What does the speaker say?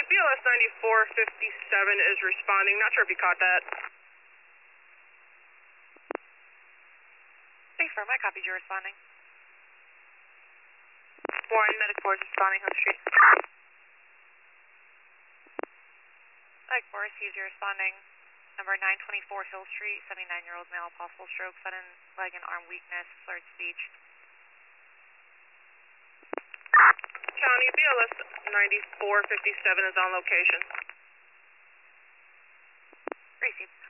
BLS 9457 is responding. Not sure if you caught that. Thanks for my copies, you're responding. Warren Medic 4 is responding, Hunt Street. Medic 4 receives, you're responding. Number 924 Hill Street, 79-year-old male, possible stroke, sudden leg and arm weakness, slurred speech. County BLS 9457 is on location. Receive.